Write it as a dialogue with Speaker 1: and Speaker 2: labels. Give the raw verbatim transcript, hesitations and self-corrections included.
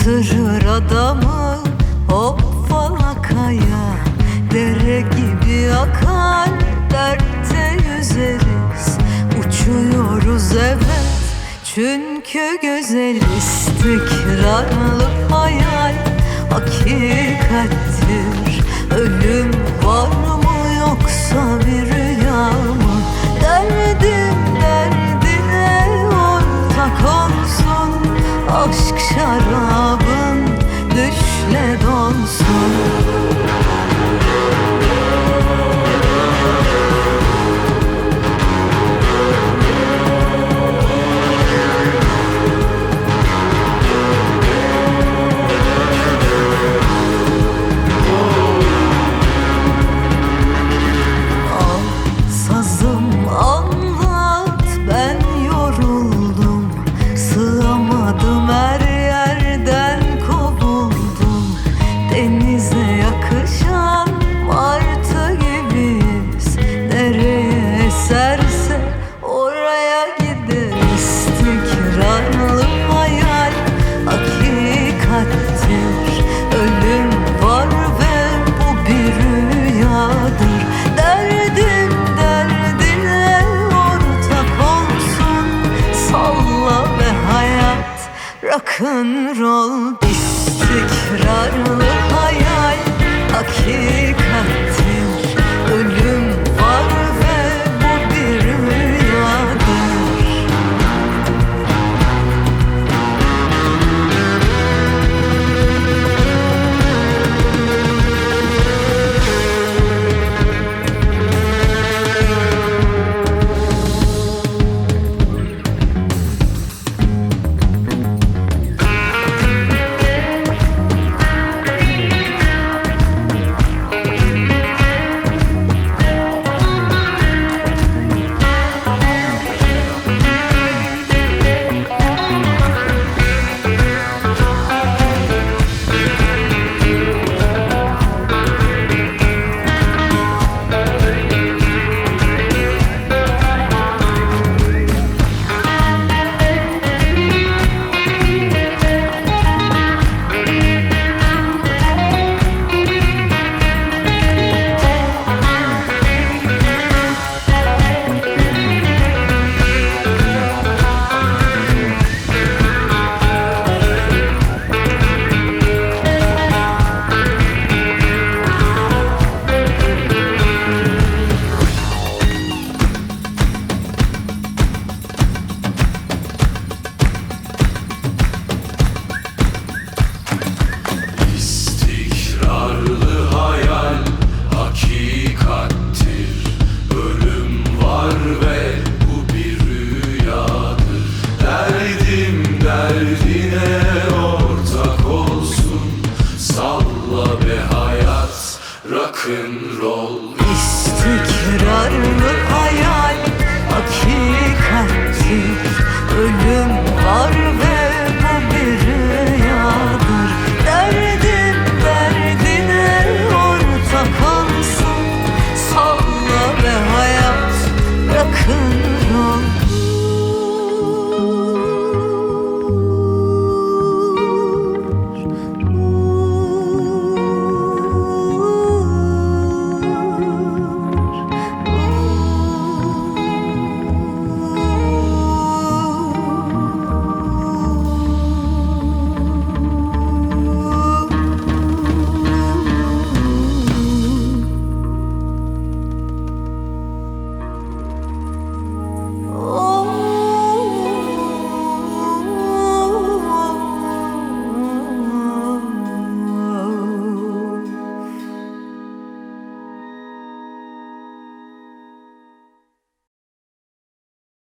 Speaker 1: Yatırır adamı hop falakaya, dere gibi akar, dertte yüzeriz. Uçuyoruz evet, çünkü güzel. İstikrarlı hayal hakikattir. Ölüm var mı yoksa bir rüya mı? Derdim derdine ortak olsun, aşk şarabın düşle donsun. Denize yakışan martı gibiyiz. Nereye eserse oraya gider. İstikrarlı hayal hakikattir. Ölüm var ve bu bir rüyadır. Derdim derdine ortak olsun, salla ve hayat rock'n'roll. İstikrarlı hayal hakikattir. Ölüm var ve bu bir rüyadır. Derdine ortak olsun, salla be hayat rock'n'roll. İstikrarlı hayal hakikattir. Ölüm var ve